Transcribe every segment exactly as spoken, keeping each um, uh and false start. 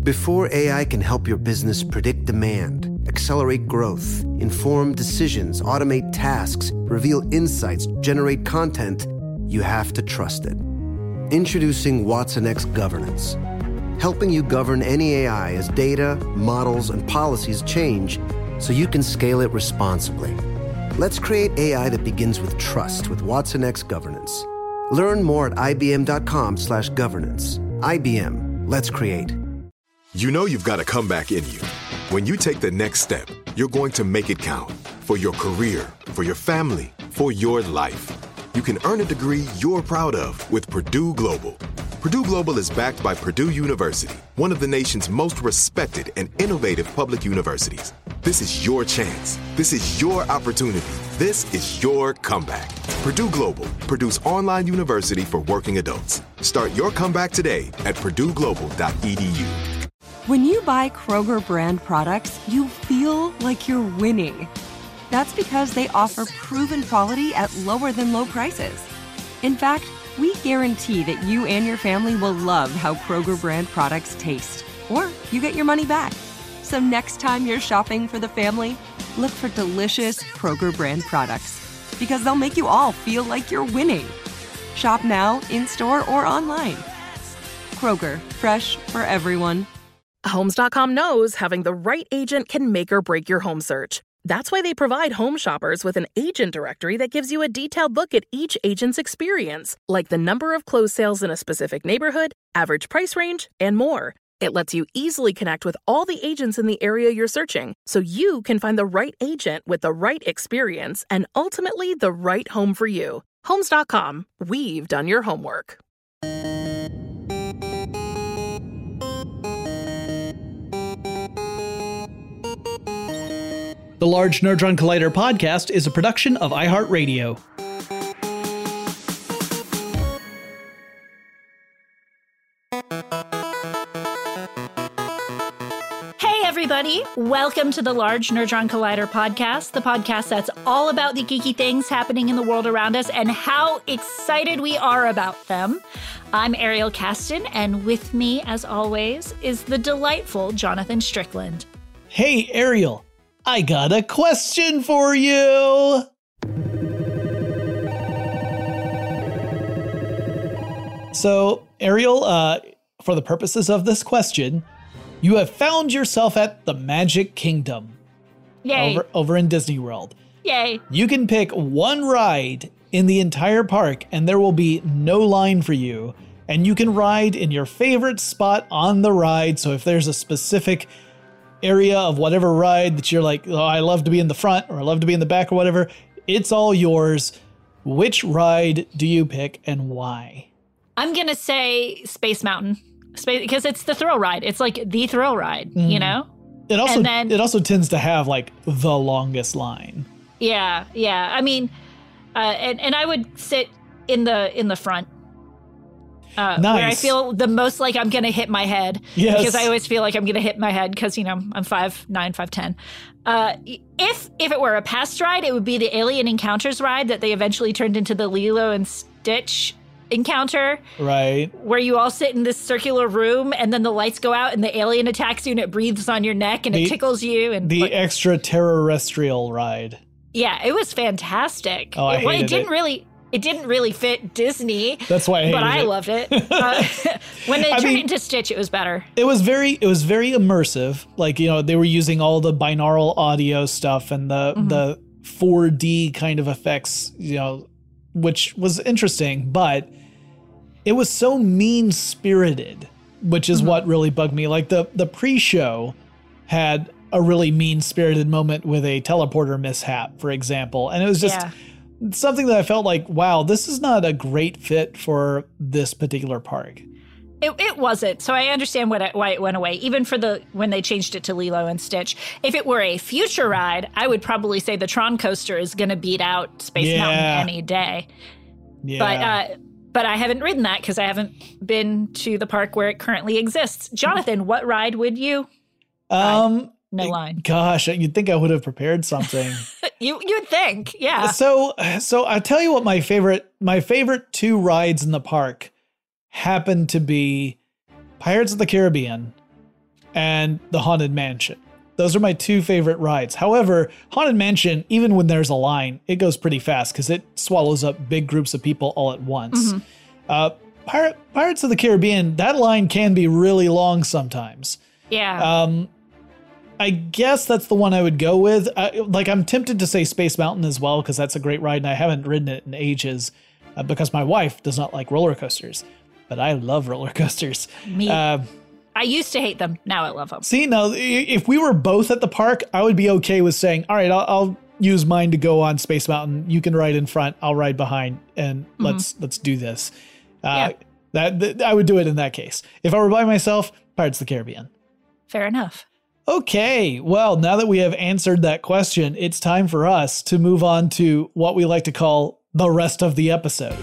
Before A I can help your business predict demand, accelerate growth, inform decisions, automate tasks, reveal insights, generate content, you have to trust it. Introducing Watson X Governance, helping you govern any A I as data, models, and policies change so you can scale it responsibly. Let's create A I that begins with trust with Watson X Governance. Learn more at ibm.com slash governance. I B M, let's create. You know you've got a comeback in you. When you take the next step, you're going to make it count. For your career, for your family, for your life. You can earn a degree you're proud of with Purdue Global. Purdue Global is backed by Purdue University, one of the nation's most respected and innovative public universities. This is your chance. This is your opportunity. This is your comeback. Purdue Global, Purdue's online university for working adults. Start your comeback today at purdue global dot e d u. When you buy Kroger brand products, you feel like you're winning. That's because they offer proven quality at lower than low prices. In fact, we guarantee that you and your family will love how Kroger brand products taste, or you get your money back. So next time you're shopping for the family, look for delicious Kroger brand products, because they'll make you all feel like you're winning. Shop now, in-store, or online. Kroger, fresh for everyone. Homes dot com knows having the right agent can make or break your home search. That's why they provide home shoppers with an agent directory that gives you a detailed look at each agent's experience, like the number of closed sales in a specific neighborhood, average price range, and more. It lets you easily connect with all the agents in the area you're searching, so you can find the right agent with the right experience and ultimately the right home for you. Homes dot com. We've done your homework. The Large Nerdron Collider podcast is a production of iHeartRadio. Hey everybody, welcome to the Large Nerdron Collider podcast, the podcast that's all about the geeky things happening in the world around us and how excited we are about them. I'm Ariel Caston, and with me, as always, is the delightful Jonathan Strickland. Hey Ariel, I got a question for you. So, Ariel, uh, for the purposes of this question, you have found yourself at the Magic Kingdom. Yay. Over, over in Disney World. Yay. You can pick one ride in the entire park, and there will be no line for you. And you can ride in your favorite spot on the ride. So if there's a specific area of whatever ride that you're like, oh, I love to be in the front or I love to be in the back or whatever, it's all yours. Which ride do you pick and why? I'm going to say Space Mountain, Space, because it's the thrill ride. It's like the thrill ride, mm. you know? It also and then, it also tends to have like the longest line. Yeah, yeah. I mean, uh, and, and I would sit in the in the front. Uh, nice. Where I feel the most like I'm going to hit my head. Yes. Because I always feel like I'm going to hit my head because, you know, I'm five nine, five ten. Uh, if if it were a past ride, it would be the Alien Encounters ride that they eventually turned into the Lilo and Stitch encounter. Right. Where you all sit in this circular room and then the lights go out and the alien attacks you and it breathes on your neck and the, it tickles you. And The like, extraterrestrial ride. Yeah, it was fantastic. Oh, I it, hated it didn't it. really... It didn't really fit Disney. That's why I hated But I it. loved it. Uh, when they I turned mean, it into Stitch, it was better. It was very it was very immersive. Like, you know, they were using all the binaural audio stuff and the Mm-hmm. the four D kind of effects, you know, which was interesting, but it was so mean-spirited, which is Mm-hmm. what really bugged me. Like the the pre-show had a really mean-spirited moment with a teleporter mishap, for example, and it was just Yeah. something that I felt like, wow, this is not a great fit for this particular park. It, it wasn't. So I understand what it, why it went away, even for the when they changed it to Lilo and Stitch. If it were a future ride, I would probably say the Tron coaster is going to beat out Space Yeah. Mountain any day. Yeah. But uh, but I haven't ridden that because I haven't been to the park where it currently exists. Jonathan, what ride would you ride? um, No line. Gosh, you'd think I would have prepared something. You you'd think, yeah. So, so I tell you what, my favorite, my favorite two rides in the park happen to be Pirates of the Caribbean and the Haunted Mansion. Those are my two favorite rides. However, Haunted Mansion, even when there's a line, it goes pretty fast because it swallows up big groups of people all at once. Mm-hmm. Uh, Pir- Pirates of the Caribbean, that line can be really long sometimes. Yeah. Um, I guess that's the one I would go with. I, like, I'm tempted to say Space Mountain as well because that's a great ride, and I haven't ridden it in ages uh, because my wife does not like roller coasters. But I love roller coasters. Me. Uh, I used to hate them. Now I love them. See, now, if we were both at the park, I would be okay with saying, all right, I'll, I'll use mine to go on Space Mountain. You can ride in front. I'll ride behind, and mm-hmm. let's let's do this. Uh, yeah. that, that I would do it in that case. If I were by myself, Pirates of the Caribbean. Fair enough. Okay, well, now that we have answered that question, it's time for us to move on to what we like to call the rest of the episode.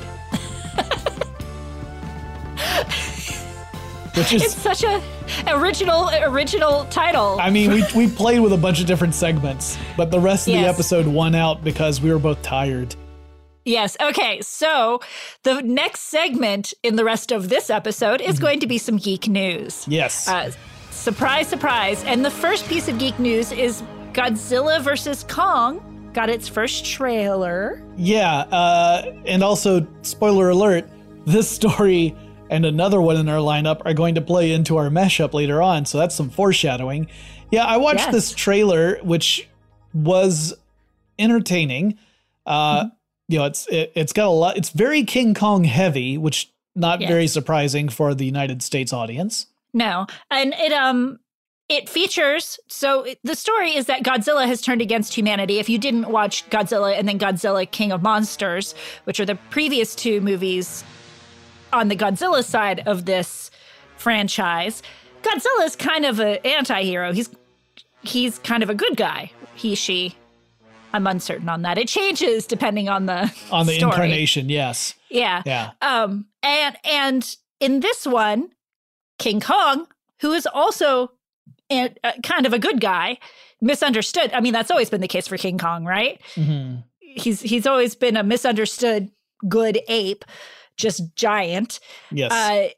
Which is, it's such a original original title. I mean, we we played with a bunch of different segments, but the rest of yes. the episode won out because we were both tired. Yes. Okay. So the next segment in the rest of this episode is mm-hmm. going to be some geek news. Yes. Uh, surprise, surprise. And the first piece of geek news is Godzilla versus Kong got its first trailer. Yeah. Uh, and also, spoiler alert, this story and another one in our lineup are going to play into our mashup later on. So that's some foreshadowing. Yeah, I watched yes. this trailer, which was entertaining. Uh, mm-hmm. You know, it's it, it's got a lot. It's very King Kong heavy, which not yes. very surprising for the United States audience. No, and it um it features. So it, the story is that Godzilla has turned against humanity. If you didn't watch Godzilla and then Godzilla King of Monsters, which are the previous two movies on the Godzilla side of this franchise, Godzilla is kind of an anti-hero. He's he's kind of a good guy. He, she. I'm uncertain on that. It changes depending on the on the story. Incarnation. Yes. Yeah. Yeah. Um. And and in this one, King Kong, who is also a, a kind of a good guy, misunderstood. I mean, that's always been the case for King Kong, right? Mm-hmm. He's he's always been a misunderstood good ape, just giant. Yes. Uh,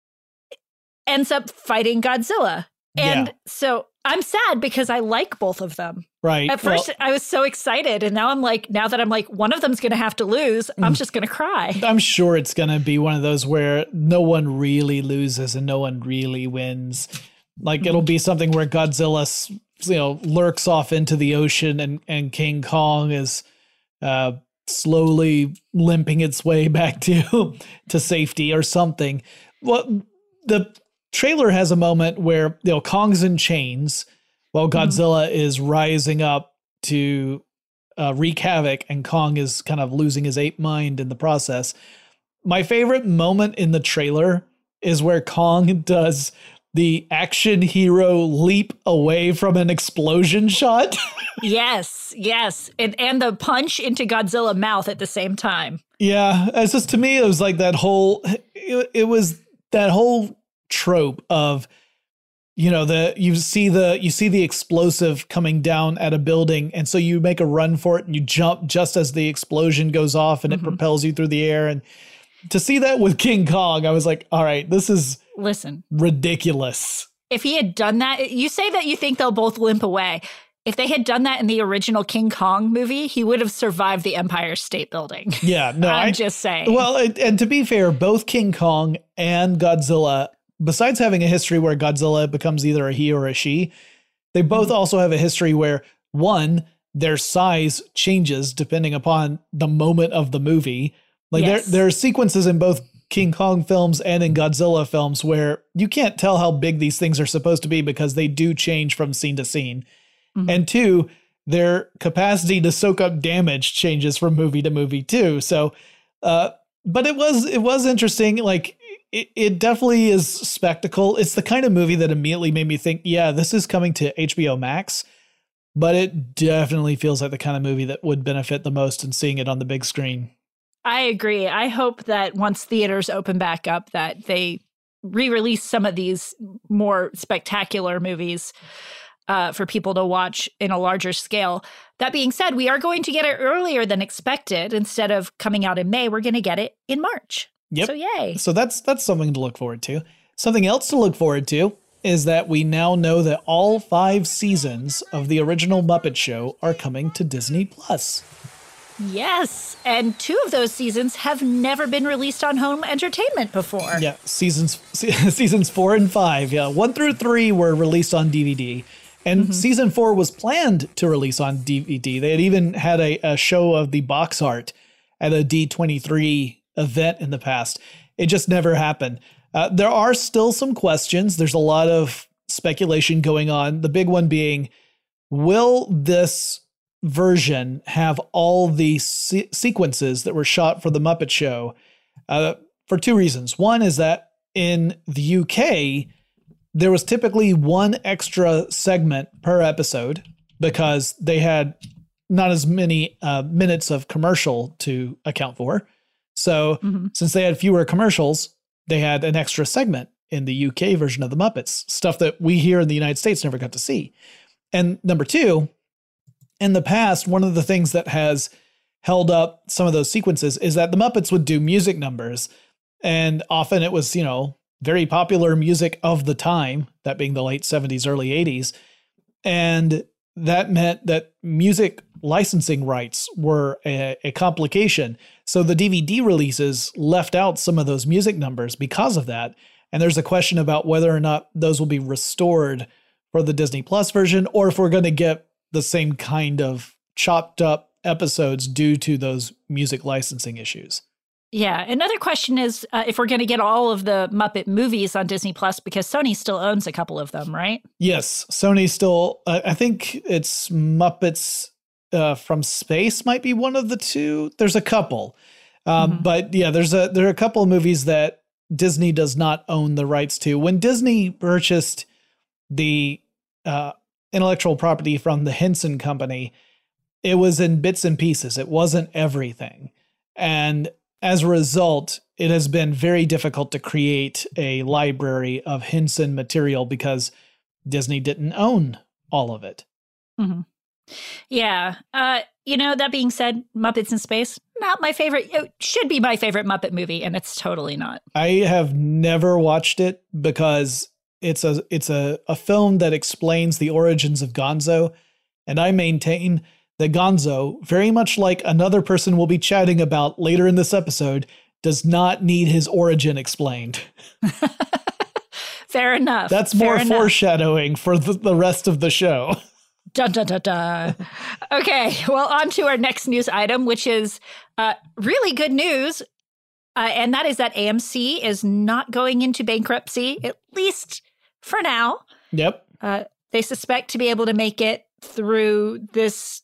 ends up fighting Godzilla. And yeah. so I'm sad because I like both of them. Right. At first, well, I was so excited. And now I'm like, now that I'm like, one of them's going to have to lose, I'm just going to cry. I'm sure it's going to be one of those where no one really loses and no one really wins. Like, it'll be something where Godzilla, you know, lurks off into the ocean and, and King Kong is uh, slowly limping its way back to, to safety or something. Well, the trailer has a moment where, you know, Kong's in chains while Godzilla mm-hmm. is rising up to uh, wreak havoc, and Kong is kind of losing his ape mind in the process. My favorite moment in the trailer is where Kong does the action hero leap away from an explosion shot. Yes, yes. And and the punch into Godzilla's mouth at the same time. Yeah, it's just, to me, it was like that whole, it, it was that whole trope of, you know, the you see the you see the explosive coming down at a building, and so you make a run for it and you jump just as the explosion goes off and mm-hmm. it propels you through the air. And to see that with King Kong, I was like, all right, this is listen ridiculous. If he had done that, you say that you think they'll both limp away. If they had done that in the original King Kong movie, he would have survived the Empire State Building. Yeah, no, I'm I, just saying. Well, and, and to be fair, both King Kong and Godzilla, besides having a history where Godzilla becomes either a he or a she, they both also have a history where, one, their size changes depending upon the moment of the movie. Like yes. there, there are sequences in both King Kong films and in Godzilla films where you can't tell how big these things are supposed to be because they do change from scene to scene. Mm-hmm. And two, their capacity to soak up damage changes from movie to movie too. So, uh, but it was, it was interesting. Like, It, it definitely is spectacle. It's the kind of movie that immediately made me think, yeah, this is coming to H B O Max, but it definitely feels like the kind of movie that would benefit the most in seeing it on the big screen. I agree. I hope that once theaters open back up, that they re-release some of these more spectacular movies uh, for people to watch in a larger scale. That being said, we are going to get it earlier than expected. Instead of coming out in May, we're going to get it in March. Yep. So yay. So that's that's something to look forward to. Something else to look forward to. is that we now know that all five seasons of the original Muppet Show are coming to Disney Plus. Yes, and two of those seasons have never been released on home entertainment before. Yeah, seasons seasons four and five. Yeah, one through three were released on D V D, and mm-hmm. season four was planned to release on D V D. They had even had a, a show of the box art at a D twenty-three event in the past. It just never happened. Uh, there are still some questions. There's a lot of speculation going on. The big one being, will this version have all the se- sequences that were shot for the Muppet Show? Uh, for two reasons. One is that in the U K, there was typically one extra segment per episode because they had not as many uh, minutes of commercial to account for. So mm-hmm. since they had fewer commercials, they had an extra segment in the U K version of the Muppets, stuff that we here in the United States never got to see. And number two, in the past, one of the things that has held up some of those sequences is that the Muppets would do music numbers, and often it was, you know, very popular music of the time, that being the late seventies, early eighties. And that meant that music licensing rights were a, a complication. So the D V D releases left out some of those music numbers because of that. And there's a question about whether or not those will be restored for the Disney Plus version, or if we're going to get the same kind of chopped up episodes due to those music licensing issues. Yeah. Another question is uh, if we're going to get all of the Muppet movies on Disney Plus, because Sony still owns a couple of them, right? Yes. Sony still, uh, I think it's Muppets uh, from Space might be one of the two. There's a couple. Um, mm-hmm. But yeah, there's a, there are a couple of movies that Disney does not own the rights to. When Disney purchased the uh, intellectual property from the Henson Company, it was in bits and pieces. It wasn't everything. And as a result, it has been very difficult to create a library of Henson material because Disney didn't own all of it. Mm-hmm. Yeah. Uh, you know, that being said, Muppets in Space, not my favorite. It should be my favorite Muppet movie, and it's totally not. I have never watched it because it's a it's a, a film that explains the origins of Gonzo, and I maintain that Gonzo, very much like another person we'll be chatting about later in this episode, does not need his origin explained. Fair enough. That's Fair more enough. foreshadowing for the, the rest of the show. Dun, dun, dun, dun. Okay, well, on to our next news item, which is uh, really good news. Uh, and that is that A M C is not going into bankruptcy, at least for now. Yep. Uh, they suspect to be able to make it through this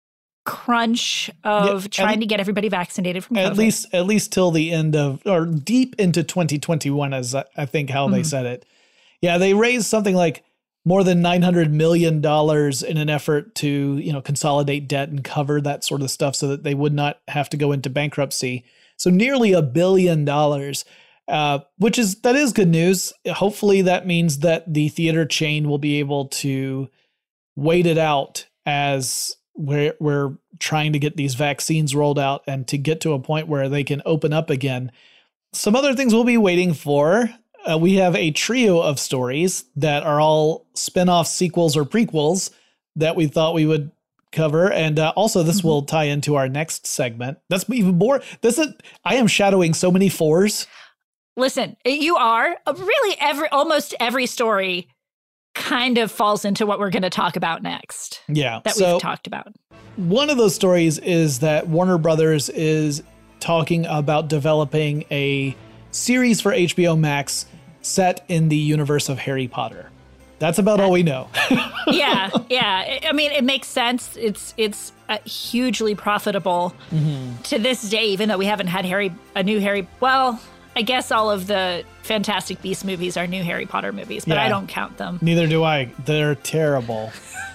crunch of yep. trying at, to get everybody vaccinated from COVID. At least, at least till the end of, or deep into twenty twenty-one, is I think how mm-hmm. they said it. Yeah, they raised something like more than nine hundred million dollars in an effort to, you know, consolidate debt and cover that sort of stuff so that they would not have to go into bankruptcy. So nearly a billion dollars, uh, which is, that is good news. Hopefully that means that the theater chain will be able to wait it out as we're, we're trying to get these vaccines rolled out and to get to a point where they can open up again. Some other things we'll be waiting for. Uh, we have a trio of stories that are all spin-off sequels or prequels that we thought we would cover. And uh, also this mm-hmm. will tie into our next segment. That's even more. This is, I am shadowing so many fours. Listen, you are. Really every, almost every story kind of falls into what we're going to talk about next. Yeah. That so we've talked about. One of those stories is that Warner Brothers is talking about developing a series for H B O Max set in the universe of Harry Potter. That's about all we know. yeah, yeah. I mean, it makes sense. It's it's uh, hugely profitable mm-hmm. to this day, even though we haven't had Harry a new Harry. Well, I guess all of the Fantastic Beasts movies are new Harry Potter movies, but yeah. I don't count them. Neither do I. They're terrible.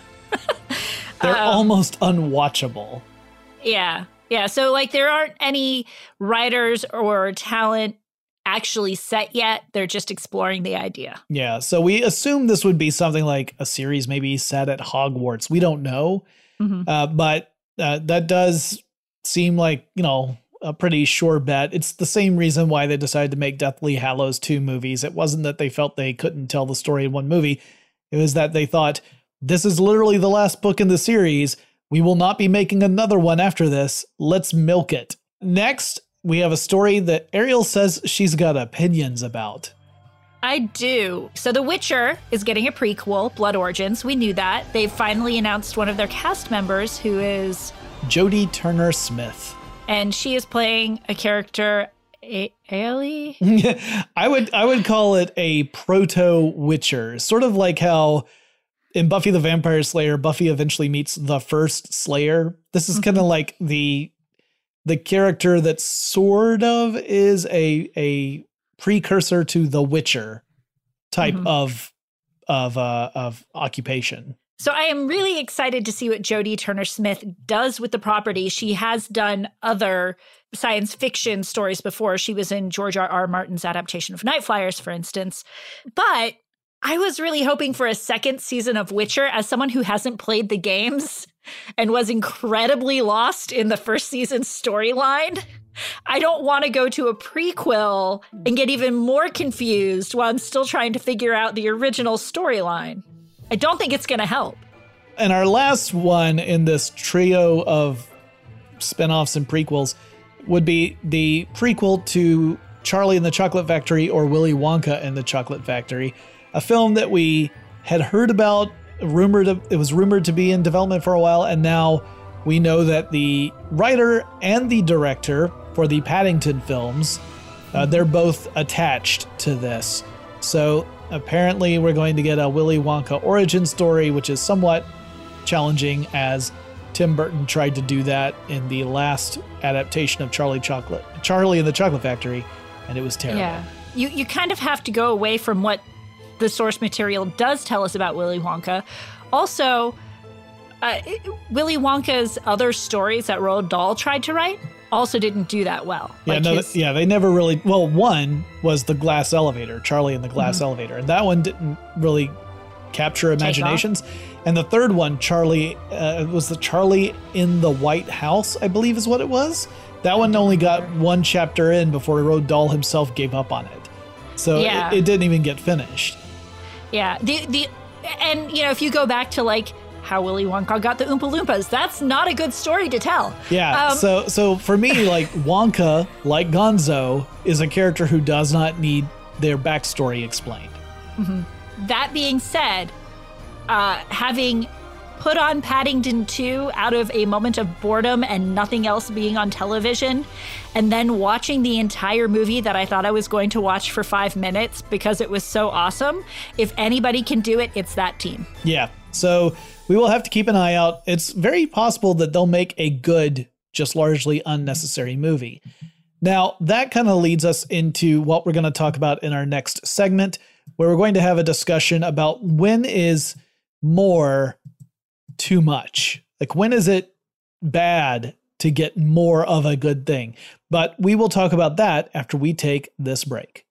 They're um, almost unwatchable. Yeah, yeah. So like, there aren't any writers or talent actually set yet. They're just exploring the idea. Yeah. So we assume this would be something like a series maybe set at Hogwarts. We don't know. Mm-hmm. Uh, but uh, that does seem like, you know, a pretty sure bet. It's the same reason why they decided to make Deathly Hallows two movies. It wasn't that they felt they couldn't tell the story in one movie. It was that they thought, this is literally the last book in the series. We will not be making another one after this. Let's milk it. Next, we have a story that Ariel says she's got opinions about. I do. So The Witcher is getting a prequel, Blood Origins. We knew that. They've finally announced one of their cast members, who is Jodie Turner-Smith. And she is playing a character, a- Ailey? I would I would call it a proto-Witcher. Sort of like how in Buffy the Vampire Slayer, Buffy eventually meets the first Slayer. This is kind of like the the character that sort of is a a precursor to the Witcher type mm-hmm. of of uh, of occupation. So I am really excited to see what Jodie Turner-Smith does with the property. She has done other science fiction stories before. She was in George R. R. Martin's adaptation of Night Flyers, for instance. But I was really hoping for a second season of Witcher. As someone who hasn't played the games and was incredibly lost in the first season's storyline, I don't want to go to a prequel and get even more confused while I'm still trying to figure out the original storyline. I don't think it's going to help. And our last one in this trio of spinoffs and prequels would be the prequel to Charlie and the Chocolate Factory, or Willy Wonka and the Chocolate Factory, a film that we had heard about, rumored of, it was rumored to be in development for a while, and now we know that the writer and the director for the Paddington films, uh, they're both attached to this. So apparently we're going to get a Willy Wonka origin story, which is somewhat challenging, as Tim Burton tried to do that in the last adaptation of Charlie Chocolate, Charlie and the Chocolate Factory, and it was terrible. Yeah, you you kind of have to go away from what the source material does tell us about Willy Wonka. Also, uh, it, Willy Wonka's other stories that Roald Dahl tried to write also didn't do that well. Yeah, like no, his, yeah, they never really. Well, one was the Glass Elevator, Charlie and the Glass mm-hmm. Elevator, and that one didn't really capture imaginations. And the third one, Charlie, uh, was the Charlie in the White House, I believe is what it was. That one only got one chapter in before Roald Dahl himself gave up on it. So yeah. it, it didn't even get finished. Yeah, the the and you know, if you go back to like how Willy Wonka got the Oompa Loompas, that's not a good story to tell. Yeah, um, so so for me, like Wonka, like Gonzo, is a character who does not need their backstory explained. Mm-hmm. That being said, uh, having put on Paddington two out of a moment of boredom and nothing else being on television, and then watching the entire movie that I thought I was going to watch for five minutes because it was so awesome, if anybody can do it, it's that team. Yeah, so we will have to keep an eye out. It's very possible that they'll make a good, just largely unnecessary movie. Now, that kind of leads us into what we're going to talk about in our next segment, where we're going to have a discussion about when is more too much. Like, when is it bad to get more of a good thing? But we will talk about that after we take this break.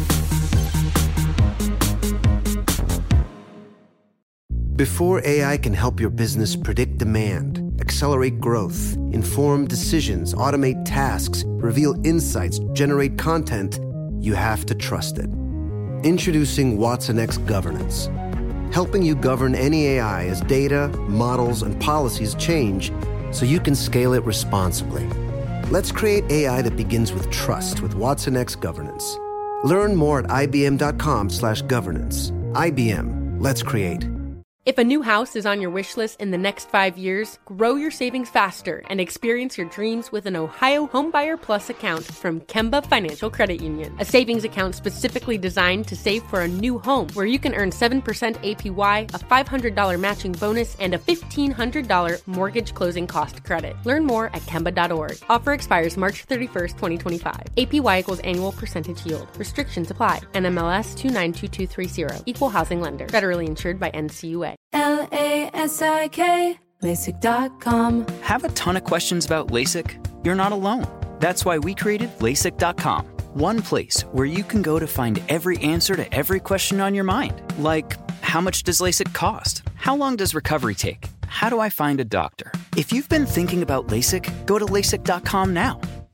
Before A I can help your business predict demand, accelerate growth, inform decisions, automate tasks, reveal insights, generate content, you have to trust it. Introducing watsonx Governance, helping you govern any A I as data, models, and policies change so you can scale it responsibly. Let's create A I that begins with trust with watsonx Governance. Learn more at ibm.com slash governance. I B M, let's create. If a new house is on your wish list in the next five years, grow your savings faster and experience your dreams with an Ohio Homebuyer Plus account from Kemba Financial Credit Union. A savings account specifically designed to save for a new home, where you can earn seven percent A P Y, a five hundred dollars matching bonus, and a fifteen hundred dollars mortgage closing cost credit. Learn more at Kemba dot org. Offer expires March thirty-first, twenty twenty-five. A P Y equals annual percentage yield. Restrictions apply. N M L S two nine two two three zero. Equal housing lender. Federally insured by N C U A. L A S I K, LASIK dot com. Have a ton of questions about LASIK? You're not alone. That's why we created LASIK dot com. One place where you can go to find every answer to every question on your mind. Like, how much does LASIK cost? How long does recovery take? How do I find a doctor? If you've been thinking about LASIK, go to LASIK dot com now.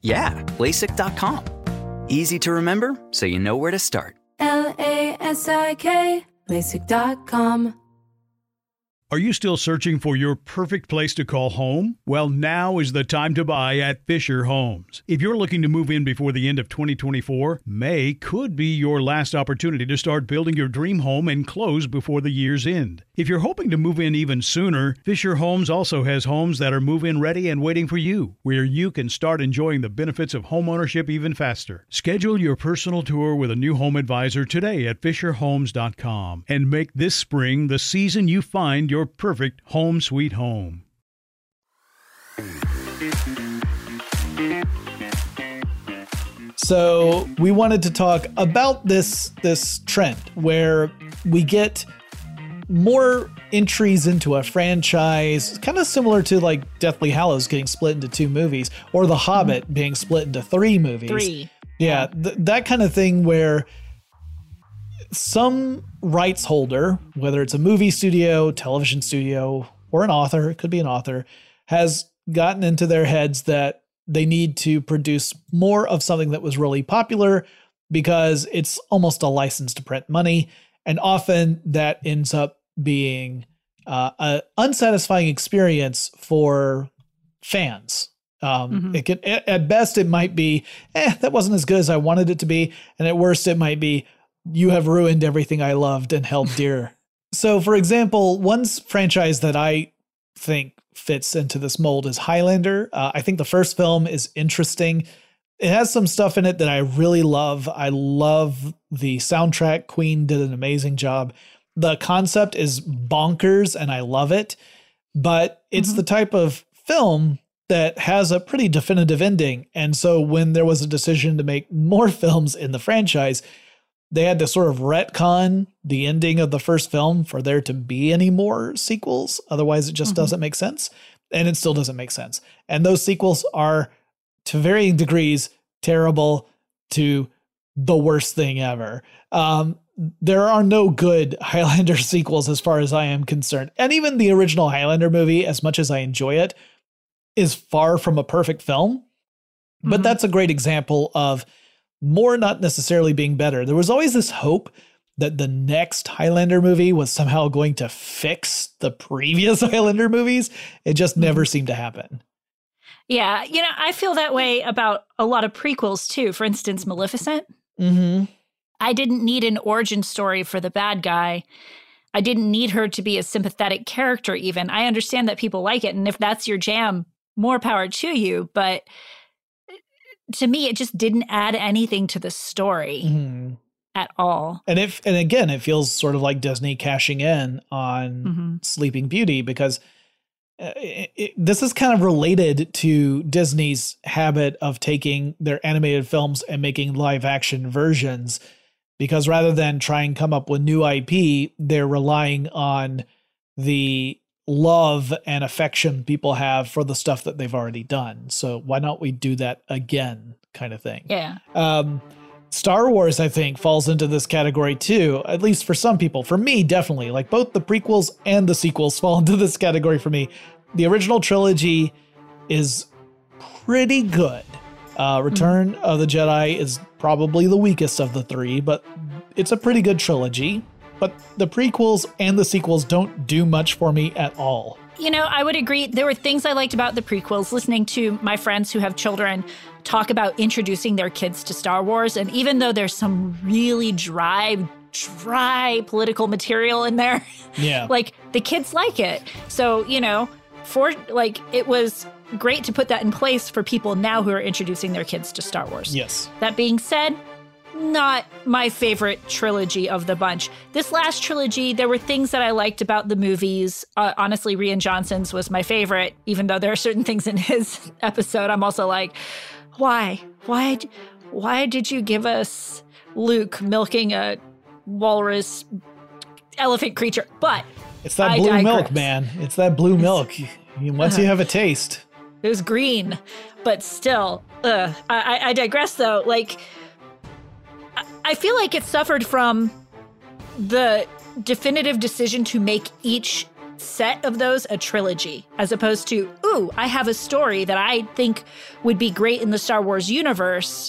Yeah, LASIK dot com. Easy to remember, so you know where to start. L A S I K, LASIK dot com. Are you still searching for your perfect place to call home? Well, now is the time to buy at Fisher Homes. If you're looking to move in before the end of twenty twenty-four, May could be your last opportunity to start building your dream home and close before the year's end. If you're hoping to move in even sooner, Fisher Homes also has homes that are move-in ready and waiting for you, where you can start enjoying the benefits of homeownership even faster. Schedule your personal tour with a new home advisor today at Fisher Homes dot com and make this spring the season you find your perfect home sweet home. So we wanted to talk about this this trend where we get more entries into a franchise, kind of similar to like Deathly Hallows getting split into two movies, or The Hobbit mm-hmm. being split into three movies. Three. Yeah, th- that kind of thing where some rights holder, whether it's a movie studio, television studio, or an author, it could be an author, has gotten into their heads that they need to produce more of something that was really popular because it's almost a license to print money. And often that ends up being uh, an unsatisfying experience for fans. Um, mm-hmm. It can, at best, it might be, eh, that wasn't as good as I wanted it to be. And at worst, it might be, you have ruined everything I loved and held dear. So, for example, one franchise that I think fits into this mold is Highlander. Uh, I think the first film is interesting. It has some stuff in it that I really love. I love the soundtrack. Queen did an amazing job. The concept is bonkers and I love it, but it's mm-hmm. the type of film that has a pretty definitive ending. And so when there was a decision to make more films in the franchise, they had to sort of retcon the ending of the first film for there to be any more sequels. Otherwise, it just mm-hmm. doesn't make sense. And it still doesn't make sense. And those sequels are, to varying degrees, terrible to the worst thing ever. Um, there are no good Highlander sequels as far as I am concerned. And even the original Highlander movie, as much as I enjoy it, is far from a perfect film. Mm-hmm. But that's a great example of more not necessarily being better. There was always this hope that the next Highlander movie was somehow going to fix the previous Highlander movies. It just never seemed to happen. Yeah, you know, I feel that way about a lot of prequels too. For instance, Maleficent. Mm-hmm. I didn't need an origin story for the bad guy. I didn't need her to be a sympathetic character even. I understand that people like it, and if that's your jam, more power to you. But to me, it just didn't add anything to the story mm-hmm. at all. And if, and again, it feels sort of like Disney cashing in on mm-hmm. Sleeping Beauty, because it, it, this is kind of related to Disney's habit of taking their animated films and making live action versions, because rather than try and come up with new I P, they're relying on the love and affection people have for the stuff that they've already done. So why not we do that again, kind of thing? Yeah. Um, Star Wars, I think, falls into this category too, at least for some people. For me, definitely. Like both the prequels and the sequels fall into this category for me. The original trilogy is pretty good. Uh, Return mm-hmm. of the Jedi is probably the weakest of the three, but it's a pretty good trilogy. But the prequels and the sequels don't do much for me at all. You know, I would agree. There were things I liked about the prequels, listening to my friends who have children talk about introducing their kids to Star Wars. And even though there's some really dry, dry political material in there, yeah, like the kids like it. So, you know, for like it was great to put that in place for people now who are introducing their kids to Star Wars. Yes. That being said, not my favorite trilogy of the bunch. This last trilogy, there were things that I liked about the movies. Uh, honestly, Rian Johnson's was my favorite, even though there are certain things in his episode I'm also like, why? Why, why did you give us Luke milking a walrus elephant creature? But it's that I blue digress. milk, man. It's that blue milk. Once uh, you have a taste. It was green, but still. Uh, I, I digress, though. Like, I feel like it suffered from the definitive decision to make each set of those a trilogy, as opposed to, ooh, I have a story that I think would be great in the Star Wars universe.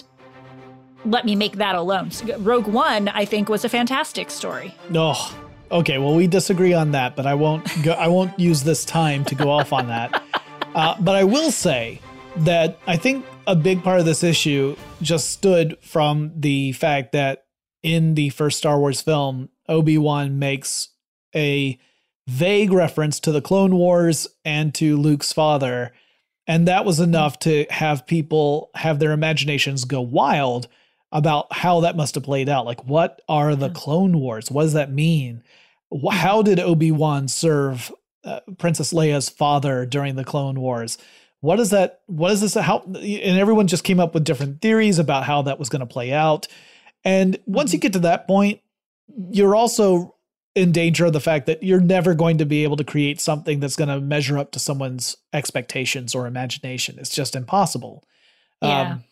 Let me make that alone. So Rogue One, I think, was a fantastic story. Oh, okay. Well, we disagree on that, but I won't go, I won't use this time to go off on that. Uh, but I will say that I think a big part of this issue just stood from the fact that in the first Star Wars film, Obi-Wan makes a vague reference to the Clone Wars and to Luke's father. And that was enough to have people have their imaginations go wild about how that must have played out. Like, what are the Clone Wars? What does that mean? How did Obi-Wan serve uh, Princess Leia's father during the Clone Wars? What is that? What is this? How? And everyone just came up with different theories about how that was going to play out. And once you get to that point, you're also in danger of the fact that you're never going to be able to create something that's going to measure up to someone's expectations or imagination. It's just impossible. Yeah. Um,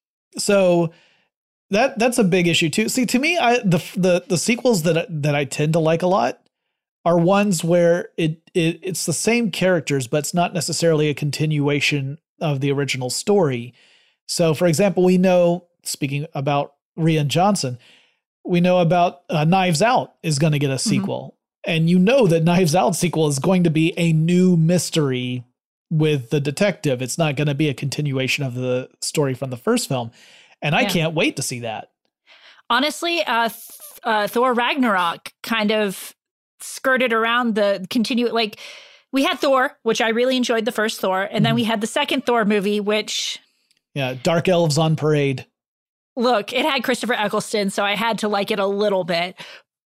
so that that's a big issue too. See, to me, I the the the sequels that that I tend to like a lot are ones where it, it it's the same characters, but it's not necessarily a continuation of the original story. So, for example, we know, speaking about Rian Johnson, we know about uh, Knives Out is going to get a sequel. Mm-hmm. And you know that Knives Out sequel is going to be a new mystery with the detective. It's not going to be a continuation of the story from the first film. And I yeah. can't wait to see that. Honestly, uh, th- uh, Thor Ragnarok kind of skirted around the continue. Like, we had Thor, which I really enjoyed the first Thor. And mm-hmm. then we had the second Thor movie, which... Yeah, Dark Elves on Parade. Look, it had Christopher Eccleston, so I had to like it a little bit,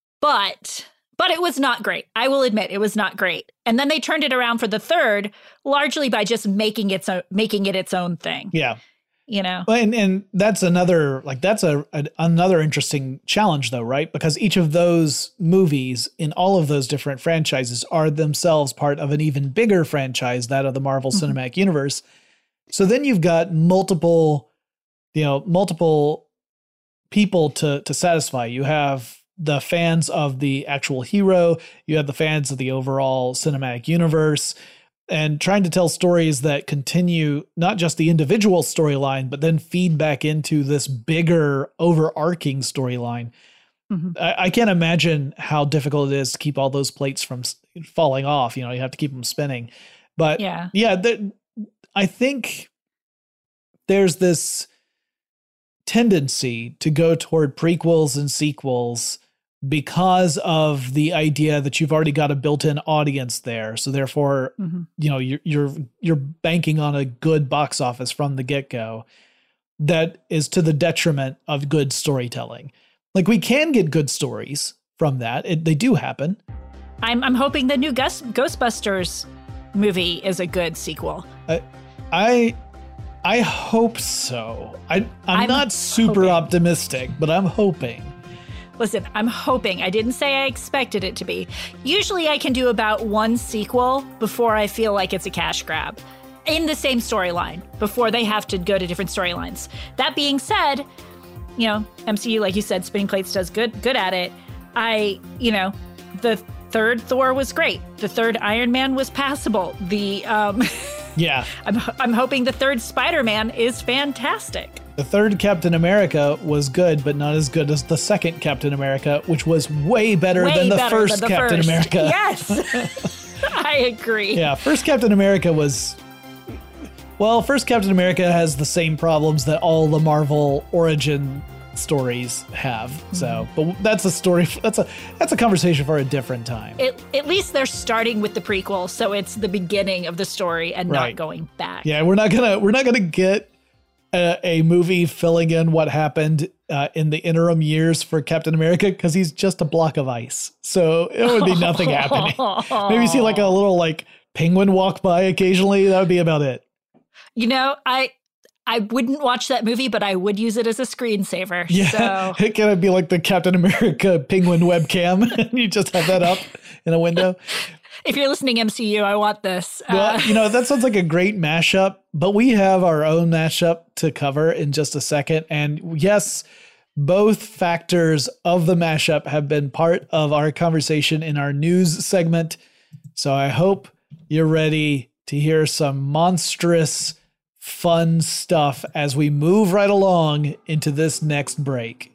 but but it was not great. I will admit it was not great. And then they turned it around for the third, largely by just making it so making it its own thing. Yeah, you know. And and that's another like that's a, a another interesting challenge, though, right? Because each of those movies in all of those different franchises are themselves part of an even bigger franchise, that of the Marvel mm-hmm. Cinematic Universe. So then you've got multiple. You know, multiple people to to satisfy. You have the fans of the actual hero, you have the fans of the overall cinematic universe, and trying to tell stories that continue not just the individual storyline, but then feed back into this bigger overarching storyline. Mm-hmm. I, I can't imagine how difficult it is to keep all those plates from falling off. You know, you have to keep them spinning. But yeah, yeah the, I think there's this tendency to go toward prequels and sequels because of the idea that you've already got a built-in audience there. So therefore, mm-hmm. you know, you're, you're, you're banking on a good box office from the get-go that is to the detriment of good storytelling. Like, we can get good stories from that. It, they do happen. I'm, I'm hoping the new Ghost, Ghostbusters movie is a good sequel. I, I, I hope so. I, I'm, I'm not super hoping. optimistic, but I'm hoping. Listen, I'm hoping. I didn't say I expected it to be. Usually I can do about one sequel before I feel like it's a cash grab in the same storyline, before they have to go to different storylines. That being said, you know, M C U, like you said, Spinning Plates does good good at it. I, you know, the third Thor was great. The third Iron Man was passable. The, um... Yeah. I'm I'm hoping the third Spider-Man is fantastic. The third Captain America was good, but not as good as the second Captain America, which was way better way than the better first than the Captain first. America. Yes. I agree. Yeah, first Captain America was... Well, first Captain America has the same problems that all the Marvel origin stories have. So, but that's a story. That's a that's a conversation for a different time. It, at least they're starting with the prequel, so it's the beginning of the story and right. not going back. Yeah, we're not gonna we're not gonna get a, a movie filling in what happened uh, in the interim years for Captain America, because he's just a block of ice. So it would be nothing happening. Maybe see like a little like penguin walk by occasionally. That would be about it. You know, I. I wouldn't watch that movie, but I would use it as a screensaver. Yeah, so. It can be like the Captain America penguin webcam. You just have that up in a window. If you're listening, M C U, I want this. Well, uh, you know, that sounds like a great mashup, but we have our own mashup to cover in just a second. And yes, both factors of the mashup have been part of our conversation in our news segment. So I hope you're ready to hear some monstrous, fun stuff as we move right along into this next break.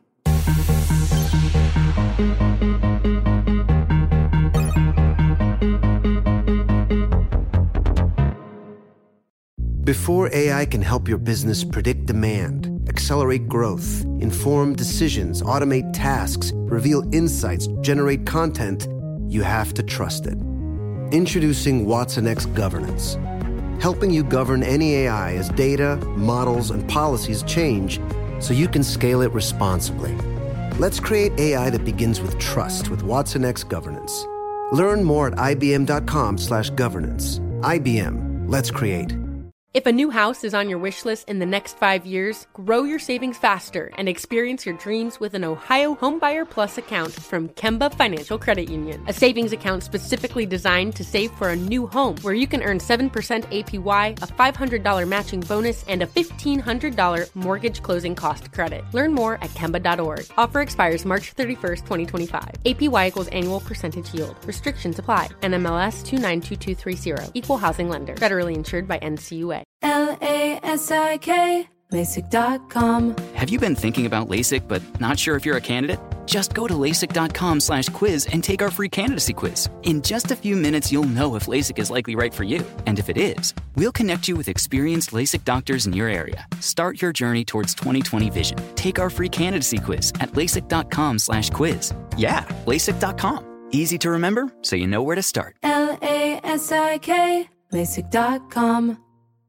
Before A I can help your business predict demand, accelerate growth, inform decisions, automate tasks, reveal insights, generate content, you have to trust it. Introducing watsonx Governance, helping you govern any A I as data, models, and policies change so you can scale it responsibly. Let's create A I that begins with trust with watsonx Governance. Learn more at ibm.com slash governance. I B M, let's create. If a new house is on your wish list in the next five years, grow your savings faster and experience your dreams with an Ohio Homebuyer Plus account from Kemba Financial Credit Union. A savings account specifically designed to save for a new home where you can earn seven percent A P Y, a five hundred dollars matching bonus, and a fifteen hundred dollars mortgage closing cost credit. Learn more at kemba dot org. Offer expires March thirty-first, twenty twenty-five. A P Y equals annual percentage yield. Restrictions apply. N M L S two nine two two three zero. Equal housing lender. Federally insured by N C U A. L A S I K, LASIK dot com. Have you been thinking about LASIK but not sure if you're a candidate? Just go to LASIK.com slash quiz and take our free candidacy quiz. In just a few minutes, you'll know if LASIK is likely right for you. And if it is, we'll connect you with experienced LASIK doctors in your area. Start your journey towards twenty twenty vision. Take our free candidacy quiz at LASIK.com slash quiz. Yeah, LASIK dot com. Easy to remember, so you know where to start. L A S I K, LASIK dot com.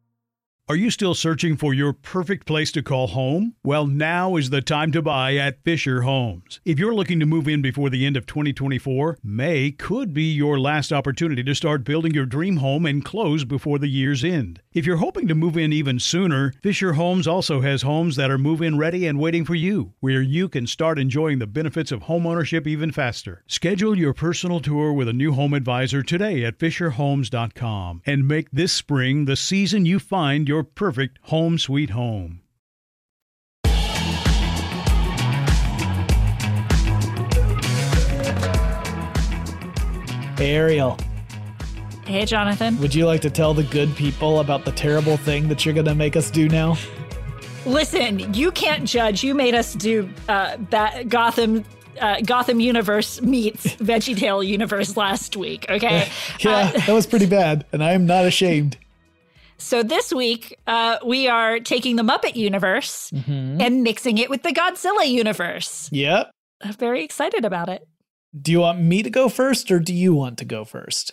Are you still searching for your perfect place to call home? Well, now is the time to buy at Fisher Homes. If you're looking to move in before the end of twenty twenty-four, May could be your last opportunity to start building your dream home and close before the year's end. If you're hoping to move in even sooner, Fisher Homes also has homes that are move-in ready and waiting for you, where you can start enjoying the benefits of homeownership even faster. Schedule your personal tour with a new home advisor today at fisher homes dot com and make this spring the season you find your perfect home sweet home. Hey, Ariel. Hey, Jonathan. Would you like to tell the good people about the terrible thing that you're going to make us do now? Listen, you can't judge. You made us do uh, ba- Gotham uh, Gotham Universe meets VeggieTale Universe last week, okay? yeah, uh, that was pretty bad, and I am not ashamed. So this week, uh, we are taking the Muppet universe mm-hmm. and mixing it with the Godzilla universe. Yep. I'm very excited about it. Do you want me to go first, or do you want to go first?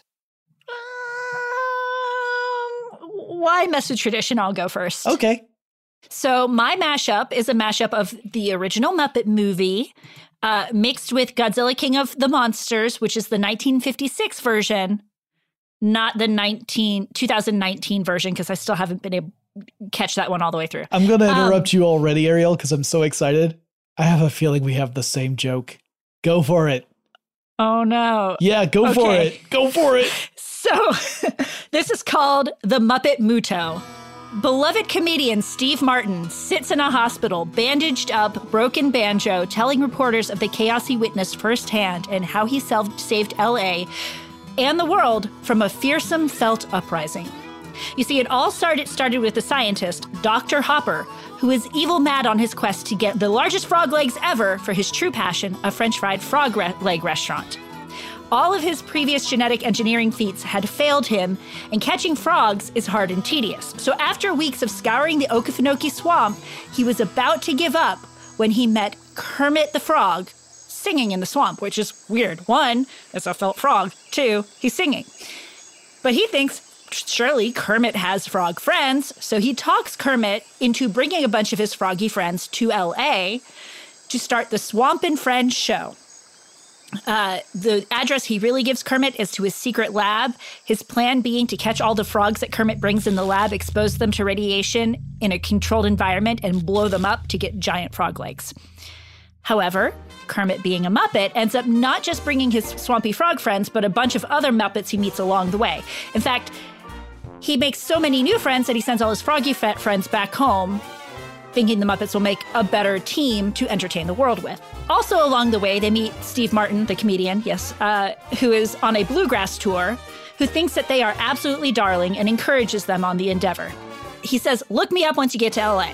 Um, why mess with tradition? I'll go first. Okay. So my mashup is a mashup of the original Muppet movie uh, mixed with Godzilla King of the Monsters, which is the nineteen fifty-six version. Not the nineteen, twenty nineteen version, because I still haven't been able to catch that one all the way through. I'm going to interrupt um, you already, Ariel, because I'm so excited. I have a feeling we have the same joke. Go for it. Oh, no. Yeah, go okay. for it. Go for it. So this is called The Muppet Muto. Beloved comedian Steve Martin sits in a hospital, bandaged up, broken banjo, telling reporters of the chaos he witnessed firsthand and how he self- saved L A and the world from a fearsome felt uprising. You see, it all started started with the scientist, Doctor Hopper, who is evil mad on his quest to get the largest frog legs ever for his true passion, a French fried frog re- leg restaurant. All of his previous genetic engineering feats had failed him, and catching frogs is hard and tedious. So after weeks of scouring the Okefenokee swamp, he was about to give up when he met Kermit the Frog, singing in the swamp, which is weird. One, it's a felt frog. Two, he's singing. But he thinks surely Kermit has frog friends, so he talks Kermit into bringing a bunch of his froggy friends to L A to start the Swamp and Friends show. Uh, the address he really gives Kermit is to his secret lab, his plan being to catch all the frogs that Kermit brings in the lab, expose them to radiation in a controlled environment, and blow them up to get giant frog legs. However, Kermit, being a Muppet, ends up not just bringing his swampy frog friends, but a bunch of other Muppets he meets along the way. In fact, he makes so many new friends that he sends all his froggy fat friends back home thinking the Muppets will make a better team to entertain the world with. Also along the way, they meet Steve Martin, the comedian, yes, uh, who is on a bluegrass tour, who thinks that they are absolutely darling and encourages them on the endeavor. He says, look me up once you get to L A.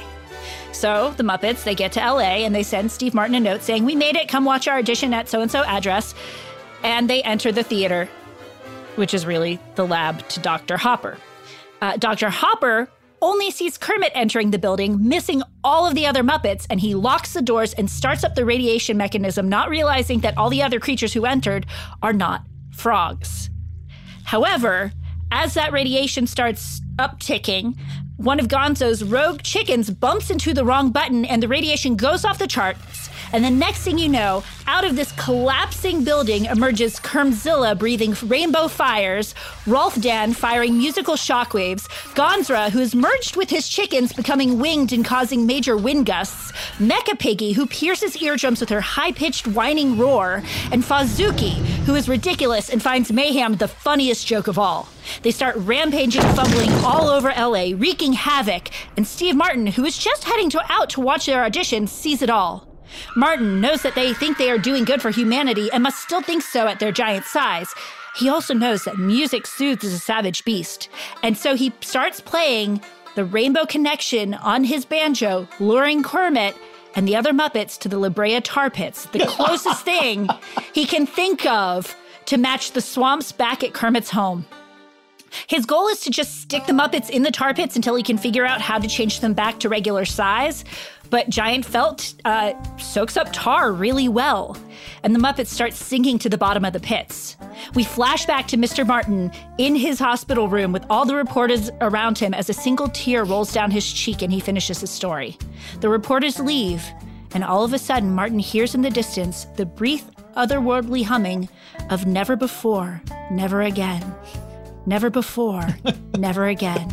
So the Muppets, they get to L A and they send Steve Martin a note saying, we made it, come watch our audition at so-and-so address. And they enter the theater, which is really the lab to Doctor Hopper. Uh, Doctor Hopper only sees Kermit entering the building, missing all of the other Muppets, and he locks the doors and starts up the radiation mechanism, not realizing that all the other creatures who entered are not frogs. However, as that radiation starts upticking, one of Gonzo's rogue chickens bumps into the wrong button and the radiation goes off the charts. And the next thing you know, out of this collapsing building emerges Kermzilla breathing rainbow fires, Rolf Dan firing musical shockwaves, Gonzra, who is merged with his chickens, becoming winged and causing major wind gusts, Mecha Piggy, who pierces eardrums with her high-pitched whining roar, and Fazuki, who is ridiculous and finds mayhem the funniest joke of all. They start rampaging, fumbling all over L A, wreaking havoc, and Steve Martin, who is just heading to out to watch their audition, sees it all. Martin knows that they think they are doing good for humanity and must still think so at their giant size. He also knows that music soothes a savage beast, and so he starts playing the Rainbow Connection on his banjo, luring Kermit and the other Muppets to the La Brea Tar Pits, the closest thing he can think of to match the swamps back at Kermit's home. His goal is to just stick the Muppets in the tar pits until he can figure out how to change them back to regular size. But giant felt uh, soaks up tar really well, and the Muppets start sinking to the bottom of the pits. We flash back to Mister Martin in his hospital room with all the reporters around him as a single tear rolls down his cheek and he finishes his story. The reporters leave, and all of a sudden Martin hears in the distance the brief, otherworldly humming of never before, never again. Never before, never again.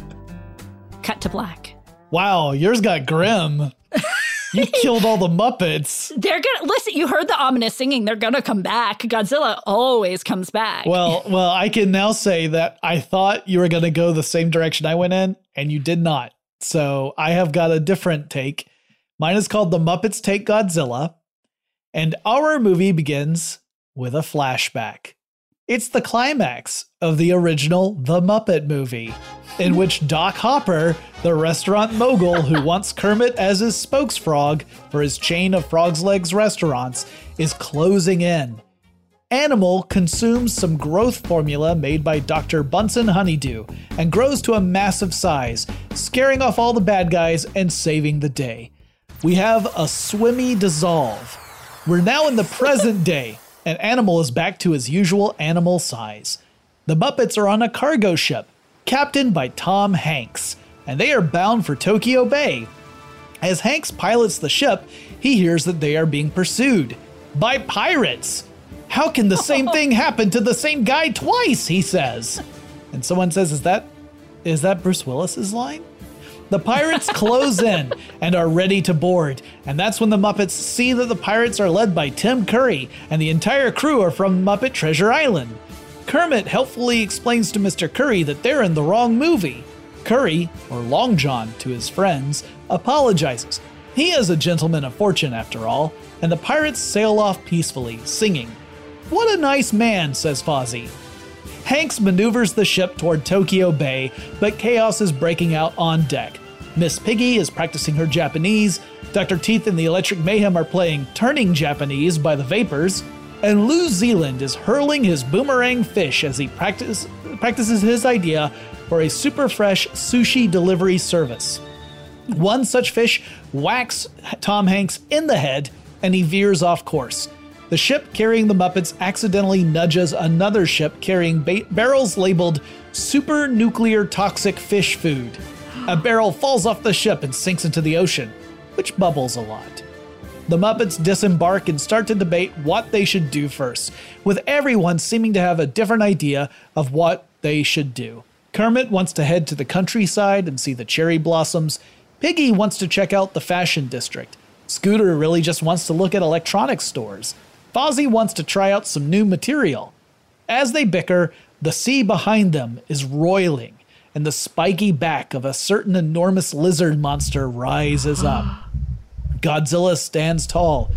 Cut to black. Wow, yours got grim. You killed all the Muppets. They're gonna listen. You heard the ominous singing. They're gonna come back. Godzilla always comes back. Well, well, I can now say that I thought you were gonna go the same direction I went in, and you did not. So I have got a different take. Mine is called The Muppets Take Godzilla, and our movie begins with a flashback. It's the climax of the original The Muppet Movie, in which Doc Hopper, the restaurant mogul who wants Kermit as his spokesfrog for his chain of Frog's Legs restaurants, is closing in. Animal consumes some growth formula made by Doctor Bunsen Honeydew and grows to a massive size, scaring off all the bad guys and saving the day. We have a swimmy dissolve. We're now in the present day, and Animal is back to his usual animal size. The Muppets are on a cargo ship, captained by Tom Hanks, and they are bound for Tokyo Bay. As Hanks pilots the ship, he hears that they are being pursued by pirates. How can the same thing happen to the same guy twice, he says. And someone says, is that, is that Bruce Willis's line? The pirates close in and are ready to board, and that's when the Muppets see that the pirates are led by Tim Curry, and the entire crew are from Muppet Treasure Island. Kermit helpfully explains to Mister Curry that they're in the wrong movie. Curry, or Long John to his friends, apologizes. He is a gentleman of fortune after all, and the pirates sail off peacefully, singing. What a nice man, says Fozzie. Hanks maneuvers the ship toward Tokyo Bay, but chaos is breaking out on deck. Miss Piggy is practicing her Japanese, Doctor Teeth and the Electric Mayhem are playing Turning Japanese by the Vapors, and Lou Zealand is hurling his boomerang fish as he practice, practices his idea for a super fresh sushi delivery service. One such fish whacks Tom Hanks in the head, and he veers off course. The ship carrying the Muppets accidentally nudges another ship carrying ba- barrels labeled super nuclear toxic fish food. A barrel falls off the ship and sinks into the ocean, which bubbles a lot. The Muppets disembark and start to debate what they should do first, with everyone seeming to have a different idea of what they should do. Kermit wants to head to the countryside and see the cherry blossoms. Piggy wants to check out the fashion district. Scooter really just wants to look at electronics stores. Fozzie wants to try out some new material. As they bicker, the sea behind them is roiling, and the spiky back of a certain enormous lizard monster rises up. Godzilla stands tall,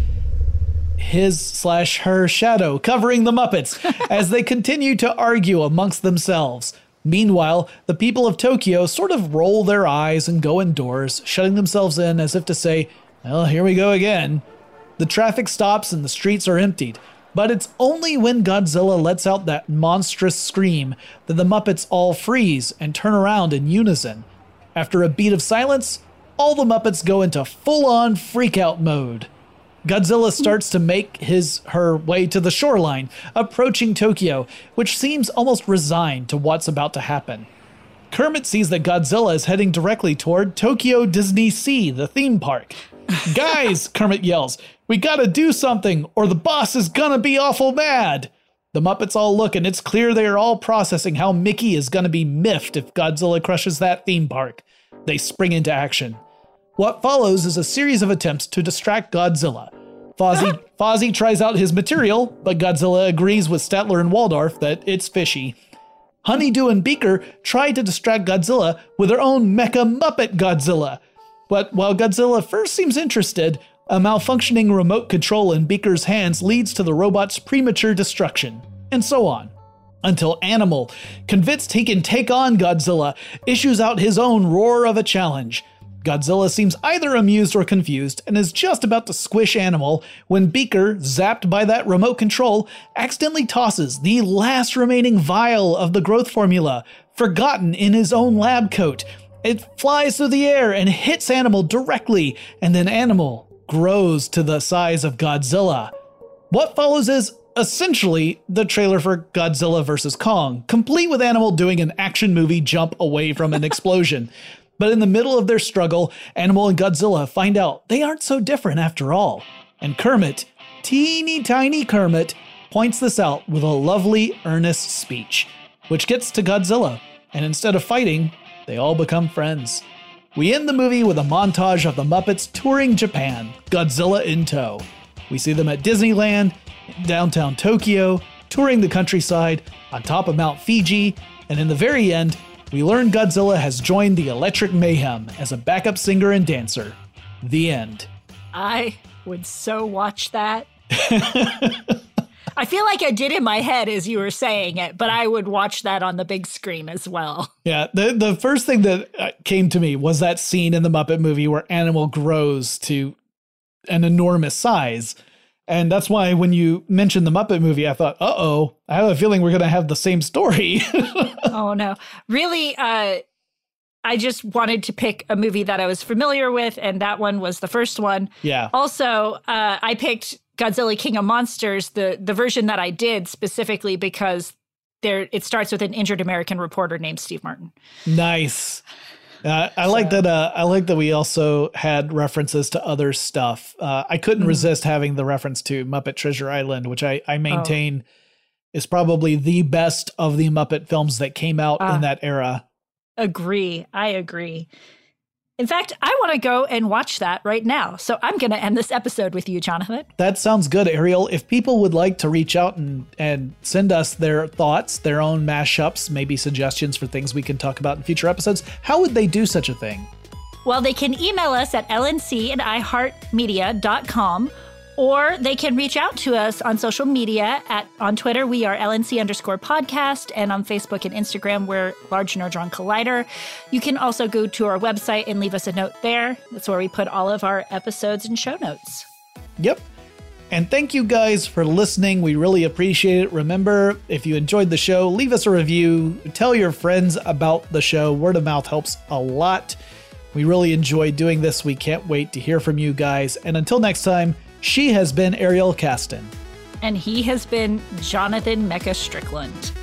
his slash her shadow covering the Muppets as they continue to argue amongst themselves. Meanwhile, the people of Tokyo sort of roll their eyes and go indoors, shutting themselves in as if to say, well, here we go again. The traffic stops and the streets are emptied, but it's only when Godzilla lets out that monstrous scream that the Muppets all freeze and turn around in unison. After a beat of silence, all the Muppets go into full-on freak-out mode. Godzilla starts to make his her way to the shoreline, approaching Tokyo, which seems almost resigned to what's about to happen. Kermit sees that Godzilla is heading directly toward Tokyo Disney Sea, the theme park. Guys, Kermit yells, we gotta do something, or the boss is gonna be awful mad. The Muppets all look, and it's clear they are all processing how Mickey is gonna be miffed if Godzilla crushes that theme park. They spring into action. What follows is a series of attempts to distract Godzilla. Fozzie, Fozzie tries out his material, but Godzilla agrees with Statler and Waldorf that it's fishy. Honeydew and Beaker try to distract Godzilla with their own Mecha Muppet Godzilla. But while Godzilla first seems interested, a malfunctioning remote control in Beaker's hands leads to the robot's premature destruction, and so on. Until Animal, convinced he can take on Godzilla, issues out his own roar of a challenge. Godzilla seems either amused or confused and is just about to squish Animal when Beaker, zapped by that remote control, accidentally tosses the last remaining vial of the growth formula, forgotten in his own lab coat. It flies through the air and hits Animal directly, and then Animal grows to the size of Godzilla. What follows is essentially the trailer for Godzilla versus Kong, complete with Animal doing an action movie jump away from an explosion. But in the middle of their struggle, Animal and Godzilla find out they aren't so different after all. And Kermit, teeny tiny Kermit, points this out with a lovely, earnest speech, which gets to Godzilla, and instead of fighting, they all become friends. We end the movie with a montage of the Muppets touring Japan, Godzilla in tow. We see them at Disneyland, in downtown Tokyo, touring the countryside, on top of Mount Fiji, and in the very end, we learn Godzilla has joined the Electric Mayhem as a backup singer and dancer. The end. I would so watch that. I feel like I did in my head as you were saying it, but I would watch that on the big screen as well. Yeah, the, the first thing that came to me was that scene in the Muppet movie where Animal grows to an enormous size. And that's why when you mentioned the Muppet movie, I thought, uh-oh, I have a feeling we're going to have the same story. Oh, no. Really, uh, I just wanted to pick a movie that I was familiar with, and that one was the first one. Yeah. Also, uh, I picked Godzilla King of Monsters, the, the version that I did specifically because there it starts with an injured American reporter named Steve Martin. Nice. Uh, I so. like that. Uh, I like that we also had references to other stuff. Uh, I couldn't mm. resist having the reference to Muppet Treasure Island, which I, I maintain oh. is probably the best of the Muppet films that came out uh, in that era. Agree. I agree. In fact, I want to go and watch that right now. So I'm going to end this episode with you, Jonathan. That sounds good, Ariel. If people would like to reach out and, and send us their thoughts, their own mashups, maybe suggestions for things we can talk about in future episodes, how would they do such a thing? Well, they can email us at l n c at i heart media dot com, or they can reach out to us on social media. At on Twitter, we are L N C underscore podcast, and on Facebook and Instagram, we're Large Nerdron Collider. You can also go to our website and leave us a note there. That's where we put all of our episodes and show notes. Yep. And thank you guys for listening. We really appreciate it. Remember, if you enjoyed the show, leave us a review. Tell your friends about the show. Word of mouth helps a lot. We really enjoy doing this. We can't wait to hear from you guys. And until next time, she has been Ariel Caston. And he has been Jonathan Mecha Strickland.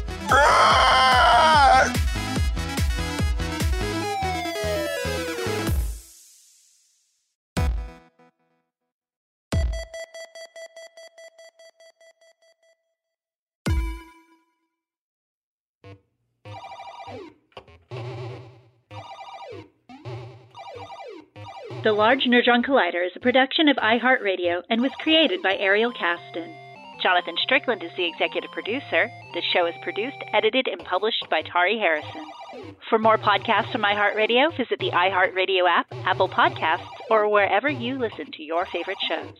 The Large Nerdron Collider is a production of iHeartRadio and was created by Ariel Caston. Jonathan Strickland is the executive producer, This show is produced, edited, and published by Tari Harrison. For more podcasts from iHeartRadio, visit the iHeartRadio app, Apple Podcasts, or wherever you listen to your favorite shows.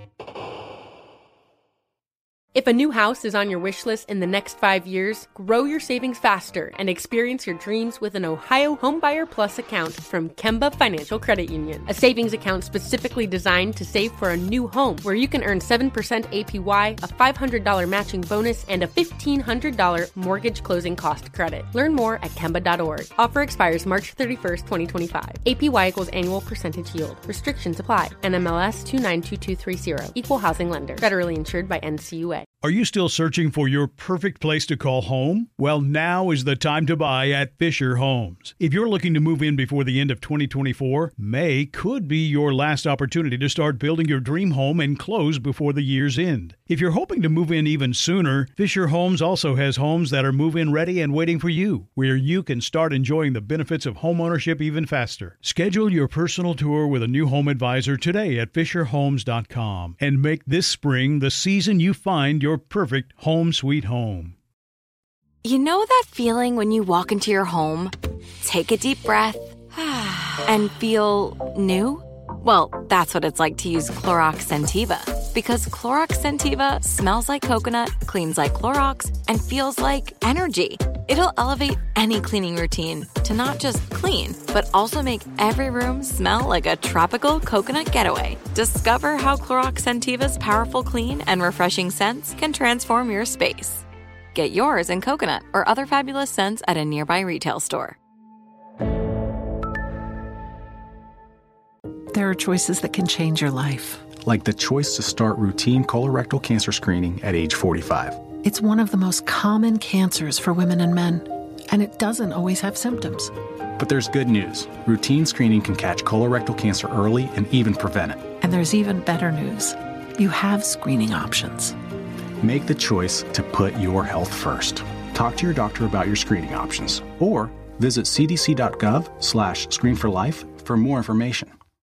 If a new house is on your wish list in the next five years, grow your savings faster and experience your dreams with an Ohio Homebuyer Plus account from Kemba Financial Credit Union. A savings account specifically designed to save for a new home, where you can earn seven percent A P Y, a five hundred dollars matching bonus, and a fifteen hundred dollars mortgage closing cost credit. Learn more at Kemba dot org. Offer expires March thirty-first, twenty twenty-five. A P Y equals annual percentage yield. Restrictions apply. N M L S two nine two two three zero. Equal housing lender. Federally insured by N C U A. Are you still searching for your perfect place to call home? Well, now is the time to buy at Fisher Homes. If you're looking to move in before the end of twenty twenty-four, May could be your last opportunity to start building your dream home and close before the year's end. If you're hoping to move in even sooner, Fisher Homes also has homes that are move-in ready and waiting for you, where you can start enjoying the benefits of homeownership even faster. Schedule your personal tour with a new home advisor today at fisher homes dot com and make this spring the season you find your perfect home sweet home. You know that feeling when you walk into your home, take a deep breath, and feel new? Well, that's what it's like to use Clorox Scentiva. Because Clorox Scentiva smells like coconut, cleans like Clorox, and feels like energy. It'll elevate any cleaning routine to not just clean, but also make every room smell like a tropical coconut getaway. Discover how Clorox Scentiva's powerful clean and refreshing scents can transform your space. Get yours in coconut or other fabulous scents at a nearby retail store. There are choices that can change your life. Like the choice to start routine colorectal cancer screening at age forty-five. It's one of the most common cancers for women and men, and it doesn't always have symptoms. But there's good news. Routine screening can catch colorectal cancer early and even prevent it. And there's even better news. You have screening options. Make the choice to put your health first. Talk to your doctor about your screening options, or visit cdc.gov slash screen for life for more information.